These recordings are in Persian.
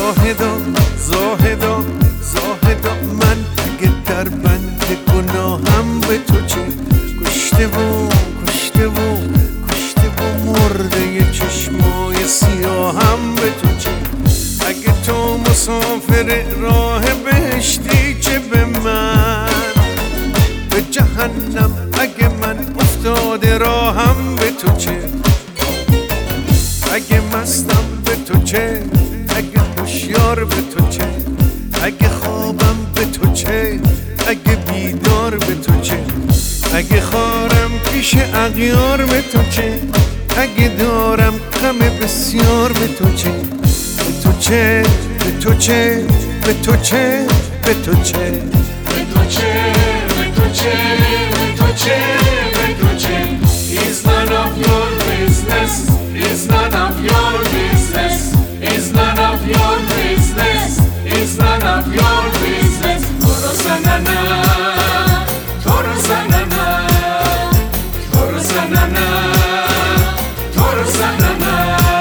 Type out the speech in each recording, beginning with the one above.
زاهدا زاهدا زاهدا، من اگه در بند گناهم به تو چه، کشته و کشته و کشته و مرده چشمای سیاهم به تو چه. اگه تو مسافر راه بهشتی چه به من، به جهنم اگه من افتاده راهم به تو چه. اگه مستم به تو چه، اگه هوشیار به تو چه، اگه خوابم به تو چه، اگه بیدار به تو چه. اگه خارم پیش اغیار به تو چه، اگه دارم غم بسیار به تو چه. به تو چه، به تو چه، به تو چه، به تو چه، به تو چه، به تو چه، به تو چه، به تو چه. It's none of your business. It's none of your business. It's none of your business. It's none of your business. Toro sanana, toro sanana, toro sanana, toro sanana.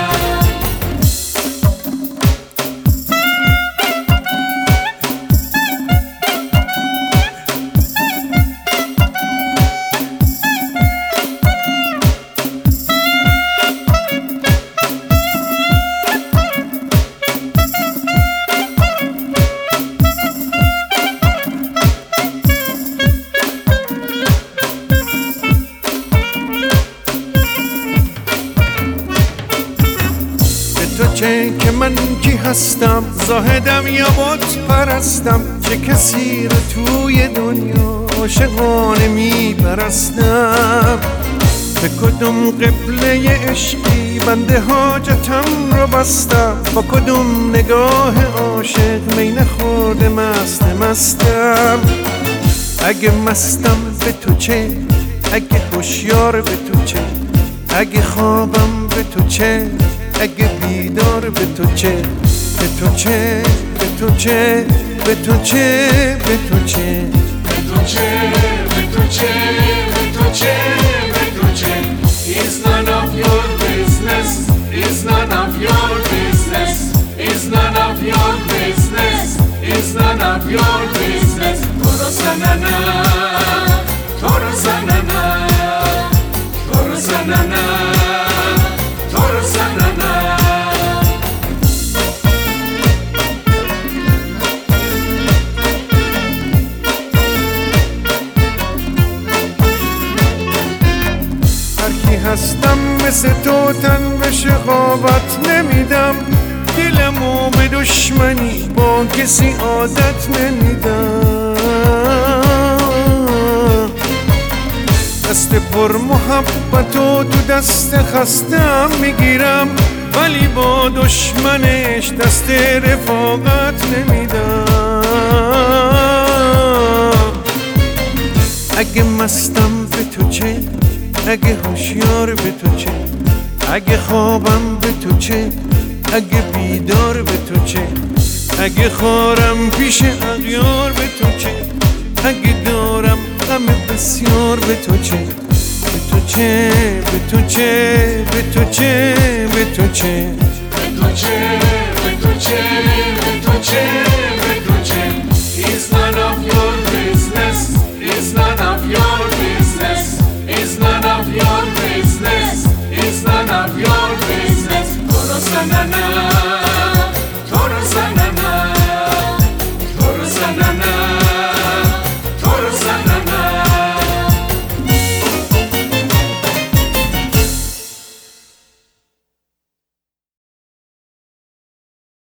تو چه که من کی هستم، زاهدم یا بت پرستم، چه کسی رو توی دنیا عاشقانه میپرستم. به کدوم قبله عشقی بنده حاجتم رو بستم، با کدوم نگاه عاشق می نخورده مستم. اگه مستم به تو چه، اگه هوشیار به تو چه، اگه خوابم به تو چه، اگه بیدار به تو چه. به تو چه، به تو چه، به تو چه، به تو چه، به تو چه، به تو چه، به تو چه، به تو چه. It's none of your business. It's none of your business. It's none of your business. It's none of your business. Toro sanana, toro sanana, toro sanana, toro sanana. هستم مثل تو تن به شقاوت نمیدم، دلمو به دشمنی با کسی عادت نمیدم. دست پر محبتو تو دست خستم میگیرم، ولی با دشمنش دست رفاقت نمیدم. اگه مستم به تو چه، اگه هوشیار به تو چه، اگه خوابم به تو چه، اگه بیدار به تو چه. اگه خارم پیش اغیار به تو چه، اگه دارم غم بسیار به تو چه. به تو چه، به تو چه، به تو چه، به تو چه، به تو چه، به تو چه، به تو چه.